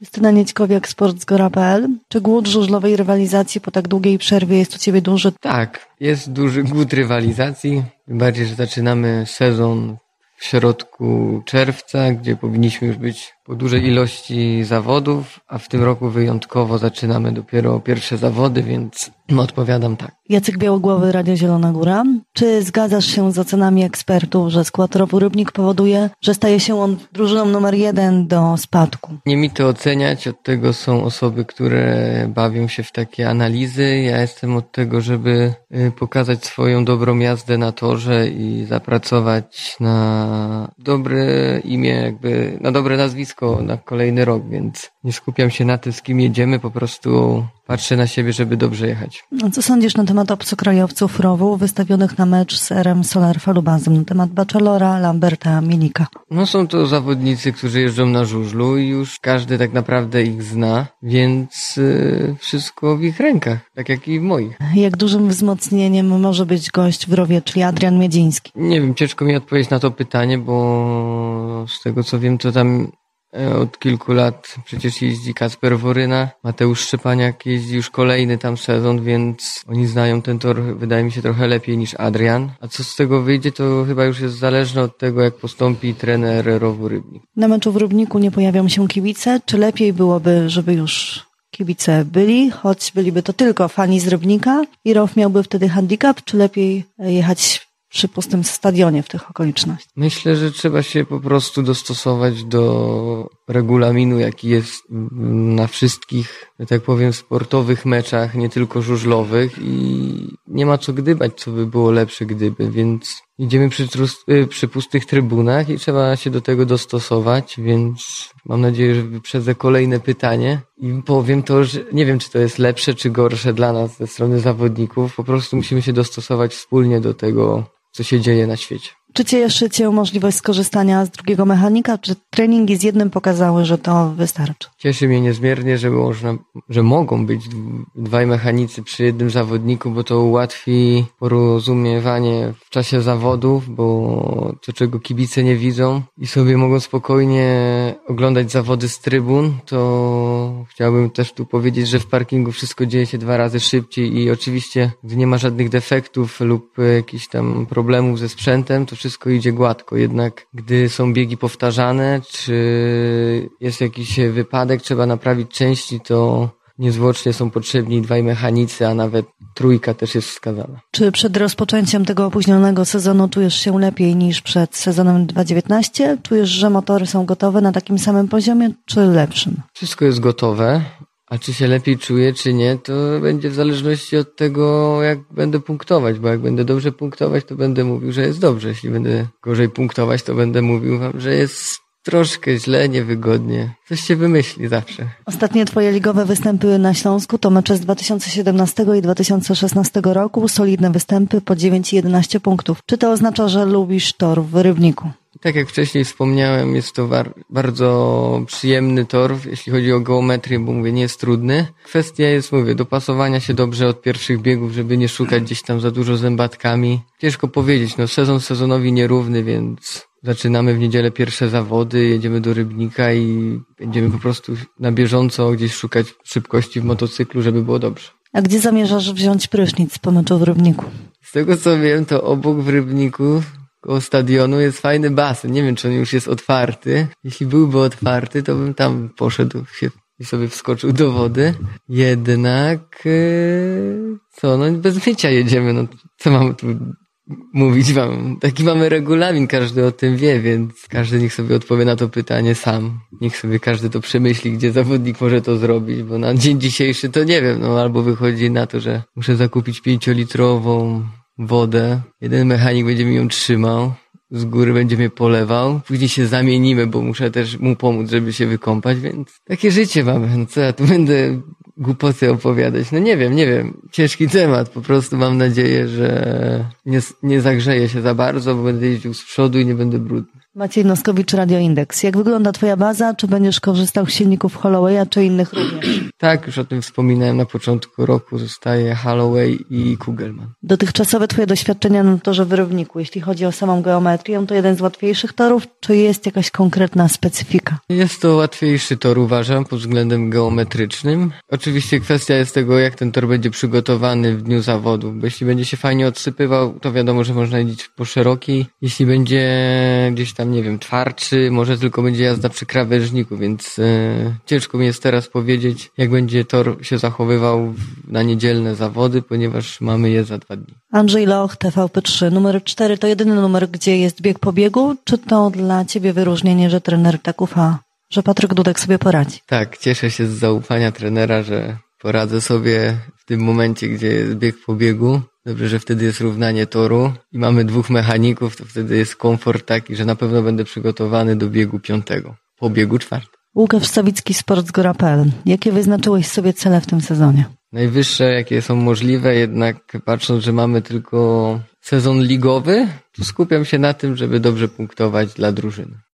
Justyna Niedźkowiak, sportzgora.pl. Czy głód żużlowej rywalizacji po tak długiej przerwie jest u Ciebie duży? Tak, jest duży głód rywalizacji. Tym bardziej, że zaczynamy sezon w środku czerwca, gdzie powinniśmy już być po dużej ilości zawodów, a w tym roku wyjątkowo zaczynamy dopiero pierwsze zawody, więc odpowiadam tak. Jacek Białogłowy, Radio Zielona Góra. Czy zgadzasz się z ocenami ekspertów, że skład Rowu Rybnik powoduje, że staje się on drużyną numer 1 do spadku? Nie mi to oceniać, od tego są osoby, które bawią się w takie analizy. Ja jestem od tego, żeby pokazać swoją dobrą jazdę na torze i zapracować na dobre imię, jakby na dobre nazwisko na kolejny rok, więc nie skupiam się na tym, z kim jedziemy, po prostu patrzę na siebie, żeby dobrze jechać. Co sądzisz na temat obcokrajowców Rowu wystawionych na mecz z RM Solar Falubazem, na temat Bachelora, Lamberta, Milika? No są to zawodnicy, którzy jeżdżą na żużlu i już każdy tak naprawdę ich zna, więc wszystko w ich rękach, tak jak i w moich. Jak dużym wzmocnieniem może być gość w Rowie, czyli Adrian Miedziński? Nie wiem, ciężko mi odpowiedzieć na to pytanie, bo z tego co wiem, to tam od kilku lat przecież jeździ Kacper Woryna, Mateusz Szczepaniak jeździ już kolejny tam sezon, więc oni znają ten tor, wydaje mi się, trochę lepiej niż Adrian. A co z tego wyjdzie, to chyba już jest zależne od tego, jak postąpi trener Rowu Rybnik. Na meczu w Rybniku nie pojawią się kibice. Czy lepiej byłoby, żeby już kibice byli, choć byliby to tylko fani z Rybnika i Row miałby wtedy handicap, czy lepiej jechać przy pustym stadionie w tych okolicznościach? Myślę, że trzeba się po prostu dostosować do regulaminu, jaki jest na wszystkich, że tak powiem, sportowych meczach, nie tylko żużlowych i nie ma co gdybać, co by było lepsze gdyby, więc idziemy przy pustych trybunach i trzeba się do tego dostosować, więc mam nadzieję, że wyprzedzę kolejne pytanie i powiem to, że nie wiem, czy to jest lepsze, czy gorsze dla nas ze strony zawodników, po prostu musimy się dostosować wspólnie do tego, co się dzieje na świecie. Czy cieszy Cię możliwość skorzystania z drugiego mechanika, czy treningi z jednym pokazały, że to wystarczy? Cieszy mnie niezmiernie, że mogą być dwaj mechanicy przy jednym zawodniku, bo to ułatwi porozumiewanie w czasie zawodów, bo to, czego kibice nie widzą i sobie mogą spokojnie oglądać zawody z trybun, to chciałbym też tu powiedzieć, że w parkingu wszystko dzieje się 2 razy szybciej i oczywiście, gdy nie ma żadnych defektów lub jakichś tam problemów ze sprzętem, to wszystko idzie gładko. Jednak gdy są biegi powtarzane, czy jest jakiś wypadek, trzeba naprawić części, to niezwłocznie są potrzebni 2 mechanicy, a nawet 3 też jest wskazana. Czy przed rozpoczęciem tego opóźnionego sezonu czujesz się lepiej niż przed sezonem 2019? Czujesz, że motory są gotowe na takim samym poziomie, czy lepszym? Wszystko jest gotowe. A czy się lepiej czuję, czy nie, to będzie w zależności od tego, jak będę punktować, bo jak będę dobrze punktować, to będę mówił, że jest dobrze. Jeśli będę gorzej punktować, to będę mówił wam, że jest troszkę źle, niewygodnie. Coś się wymyśli zawsze. Ostatnie Twoje ligowe występy na Śląsku to mecze z 2017 i 2016 roku, solidne występy po 9 i 11 punktów. Czy to oznacza, że lubisz tor w Rybniku? Tak jak wcześniej wspomniałem, jest to bardzo przyjemny tor, jeśli chodzi o geometrię, bo mówię, nie jest trudny. Kwestia jest, mówię, dopasowania się dobrze od pierwszych biegów, żeby nie szukać gdzieś tam za dużo zębatkami. Ciężko powiedzieć, sezon sezonowi nierówny, więc zaczynamy w niedzielę pierwsze zawody, jedziemy do Rybnika i będziemy po prostu na bieżąco gdzieś szukać szybkości w motocyklu, żeby było dobrze. A gdzie zamierzasz wziąć prysznic po meczu w Rybniku? Z tego co wiem, to obok w Rybniku koło stadionu jest fajny basen. Nie wiem, czy on już jest otwarty. Jeśli byłby otwarty, to bym tam poszedł i sobie wskoczył do wody. Jednak, bez mycia jedziemy. Co mamy tu mówić wam? Taki mamy regulamin, każdy o tym wie, więc każdy niech sobie odpowie na to pytanie sam. Niech sobie każdy to przemyśli, gdzie zawodnik może to zrobić, bo na dzień dzisiejszy to nie wiem, albo wychodzi na to, że muszę zakupić 5-litrową wodę. Jeden mechanik będzie mi ją trzymał, z góry będzie mnie polewał, później się zamienimy, bo muszę też mu pomóc, żeby się wykąpać, więc takie życie mamy. Co ja tu będę głupoty opowiadać? Nie wiem. Ciężki temat, po prostu mam nadzieję, że nie zagrzeję się za bardzo, bo będę jeździł z przodu i nie będę brudny. Maciej Noskowicz, Radio Indeks. Jak wygląda twoja baza? Czy będziesz korzystał z silników Hollowaya, czy innych również? Tak, już o tym wspominałem na początku roku. Zostaje Holloway i Kugelman. Dotychczasowe twoje doświadczenia na torze wyrowniku, jeśli chodzi o samą geometrię, to jeden z łatwiejszych torów, czy jest jakaś konkretna specyfika? Jest to łatwiejszy tor, uważam, pod względem geometrycznym. Oczywiście kwestia jest tego, jak ten tor będzie przygotowany w dniu zawodu, bo jeśli będzie się fajnie odsypywał, to wiadomo, że można jeździć po szerokiej. Jeśli będzie gdzieś tam, nie wiem, twardszy, może tylko będzie jazda przy krawężniku, więc ciężko mi jest teraz powiedzieć, jak będzie tor się zachowywał na niedzielne zawody, ponieważ mamy je za 2 dni. Andrzej Loch, TVP3. Numer 4 to jedyny numer, gdzie jest bieg po biegu, czy to dla ciebie wyróżnienie, że trener tak ufa, że Patryk Dudek sobie poradzi? Tak, cieszę się z zaufania trenera, że poradzę sobie w tym momencie, gdzie jest bieg po biegu. Dobrze, że wtedy jest równanie toru i mamy 2 mechaników, to wtedy jest komfort taki, że na pewno będę przygotowany do biegu 5. Po biegu 4. Łukasz Sawicki, Sportsgora.pl. Jakie wyznaczyłeś sobie cele w tym sezonie? Najwyższe, jakie są możliwe, jednak patrząc, że mamy tylko sezon ligowy, to skupiam się na tym, żeby dobrze punktować dla drużyny.